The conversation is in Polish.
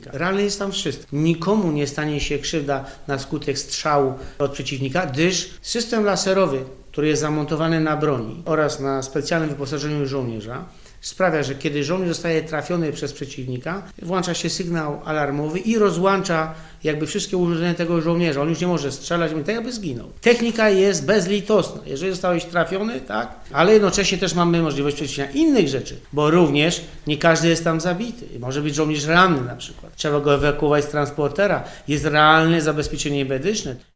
Realne jest tam wszystko. Nikomu nie stanie się krzywda na skutek strzału od przeciwnika, gdyż system laserowy, który jest zamontowany na broni oraz na specjalnym wyposażeniu żołnierza, sprawia, że kiedy żołnierz zostaje trafiony przez przeciwnika, włącza się sygnał alarmowy i rozłącza jakby wszystkie urządzenia tego żołnierza. On już nie może strzelać, tak jakby zginął. Technika jest bezlitosna. Jeżeli zostałeś trafiony, tak, ale jednocześnie też mamy możliwość przeciwdziałania innych rzeczy, bo również nie każdy jest tam zabity. Może być żołnierz ranny na przykład. Trzeba go ewakuować z transportera. Jest realne zabezpieczenie medyczne.